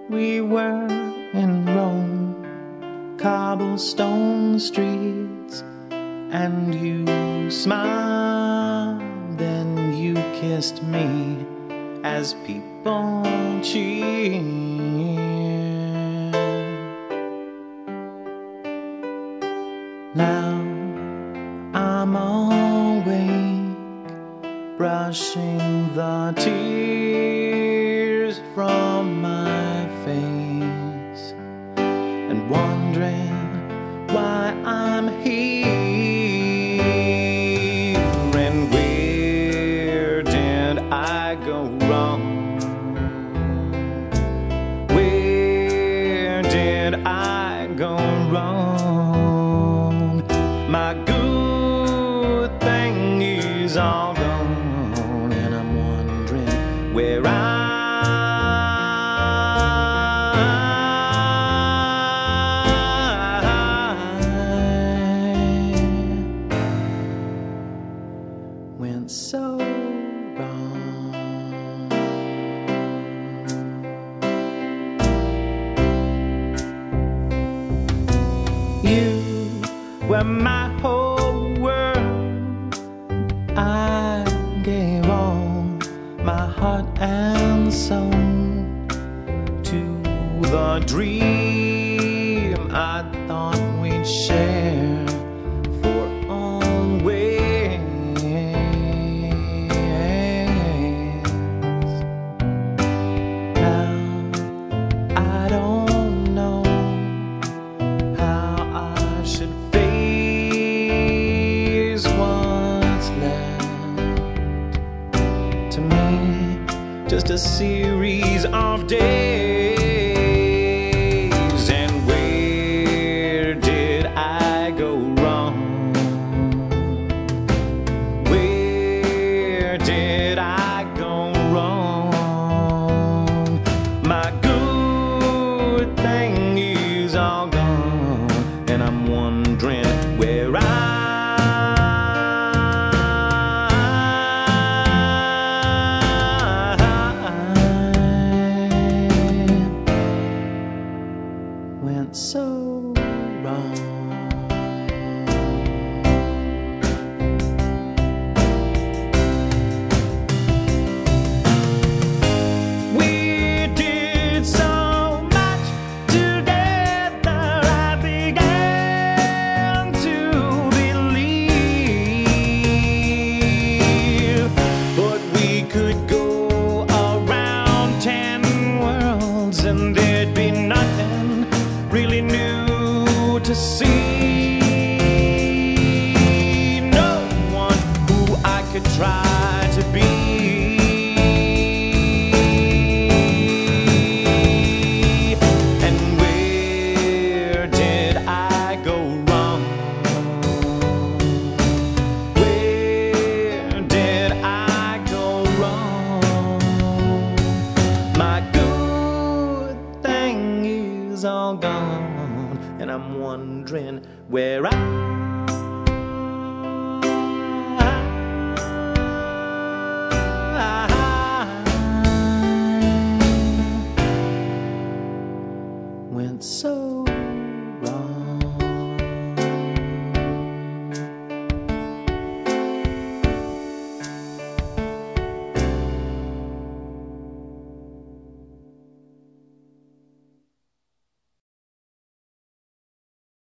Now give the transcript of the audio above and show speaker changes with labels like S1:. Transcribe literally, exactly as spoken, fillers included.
S1: we were in Rome, cobblestone streets, and you smiled, then you kissed me as people cheer. Now I'm awake, brushing the tears from my face and wondering why I'm here and where did I go wrong? Where did I go wrong? My good thing is all gone, and I'm wondering where I went so wrong. You were my whole world. I gave all my heart and soul to the dream I thought we'd share for always. Now I don't know how I should face what's left to me, just a series of days. And where did I go wrong? Where did I go wrong? My good thing is all gone, and I'm wondering where I went so wrong. We did so much together, I began to believe, but we could go around ten worlds and there'd be nothing really new to see. No one who I could try to be. And where did I go wrong? Where did I go wrong? My good thing is all gone, and I'm wondering where I went so